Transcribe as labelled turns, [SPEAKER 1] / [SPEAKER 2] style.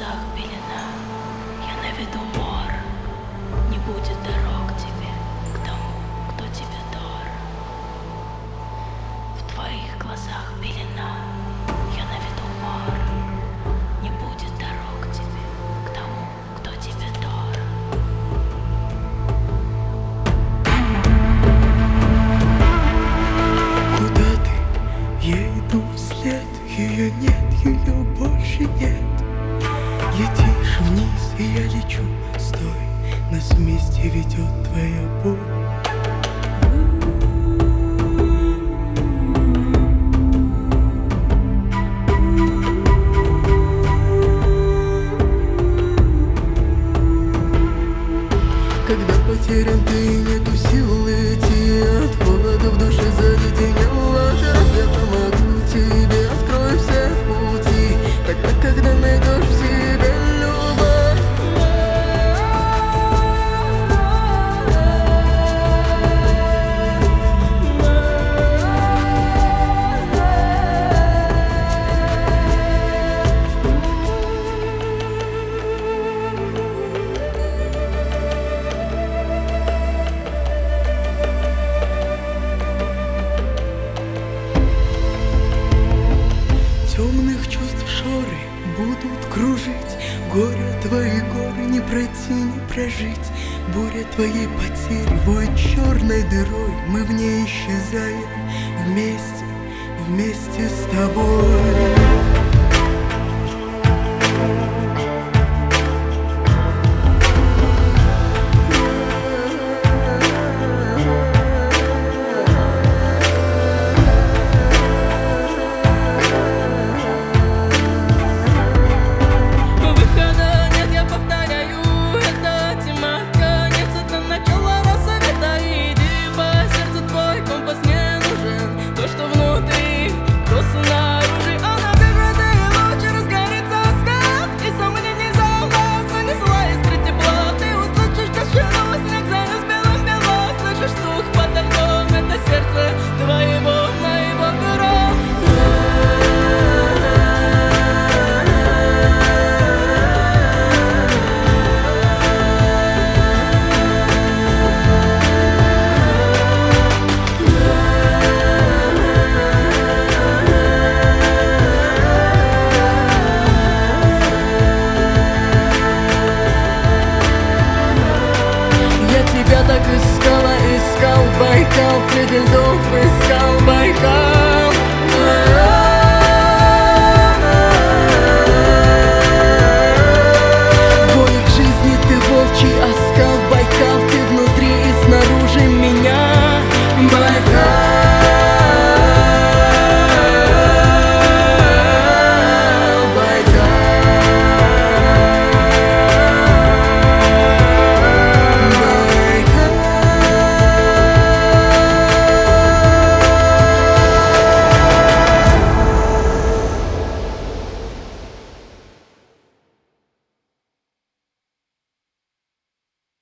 [SPEAKER 1] глазах пелена, я наведу мор. Не будет дорог тебе к тому, кто тебе дорог. В твоих глазах пелена, я наведу мор. Не будет дорог тебе к тому, кто тебе дорог.
[SPEAKER 2] Куда ты? Я иду вслед. Ее нет, ее больше нет. Летишь вниз, и я лечу. Стой, нас вместе ведет твоя боль. Когда потерян ты, нету сил идти. От холода в душе заледенело. Я помогу тебе, открою все пути. Тогда, когда найдешь в себе любовь. Темных чувств шоры будут кружить. Горе твои горы не пройти, не прожить. Буря твоей потери воет черной дырой. Мы в ней исчезаем вместе, вместе с тобой.